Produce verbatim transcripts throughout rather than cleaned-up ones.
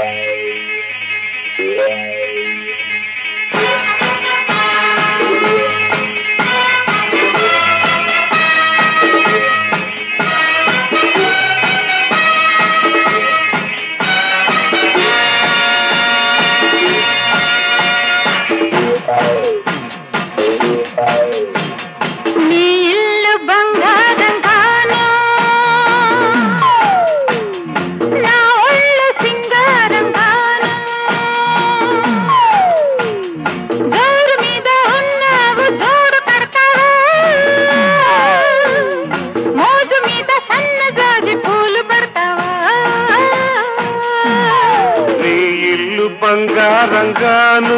బంగారంగాను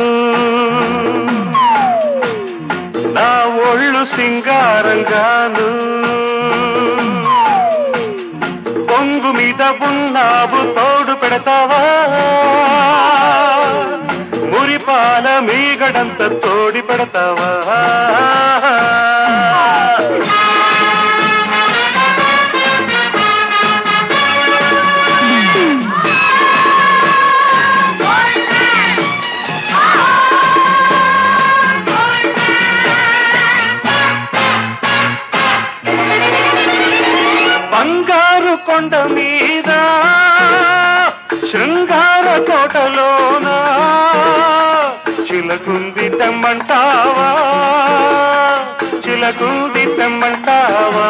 నా ఒళ్ళు సింగారంగాను పొంగు మీద ఉన్నావు తోడు పెడతావా మురిపాల మీగడంత తోడి పెడతావా బంగారు కొండ మీద శృంగార కోటలోన చిలకుంది తెమ్మంటావా చిలకుంది తెమ్మంటావా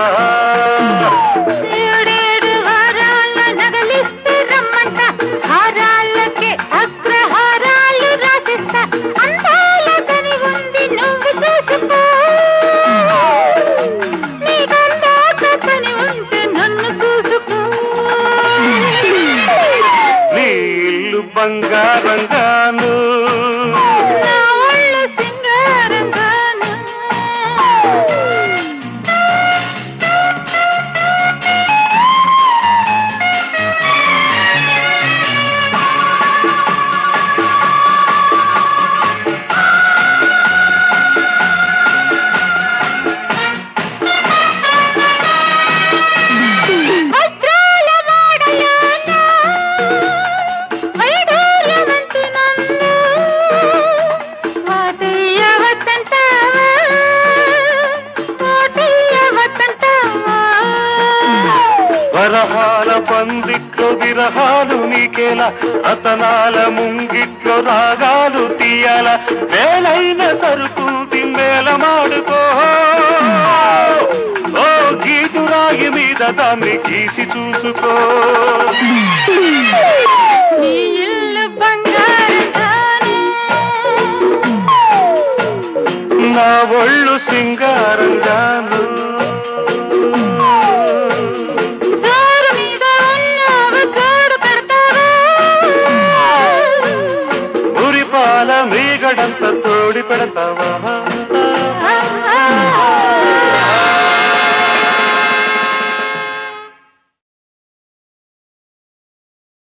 ఏడేడు వారాల నగలిస్తే రమ్మంట హారాలకే అగ్రహారాలు రాసిస్తా అందాల కని ఉంది నువ్వు చూసుకో నీకందాక కని ఉంటే నన్ను చూసుకో నీ ఇల్లు బంగారంగాను నా ఒళ్ళు సింగారంగాను వజ్రాల వాడలోన వైఢూర్యవంతి నన్ను వాటయ్యవద్దంటావా వాటయ్యవద్దంటావా వరహాల పందిట్లో విరహాలు నీకేలా రతనాల ముంగిట్లో రాగాలు తీయాల వేలైన సరుకుంది మేళమాడుకో ఓ గీటు రాగి మీద దాన్ని గీసి చూసుకో నీ ఇల్లు బంగారంగాను నా ఒళ్ళు సింగారంగాను జోరు మీద ఉన్నావు జోడు పెడతావా మురిపాల మీగడంత తోడి పెడతావా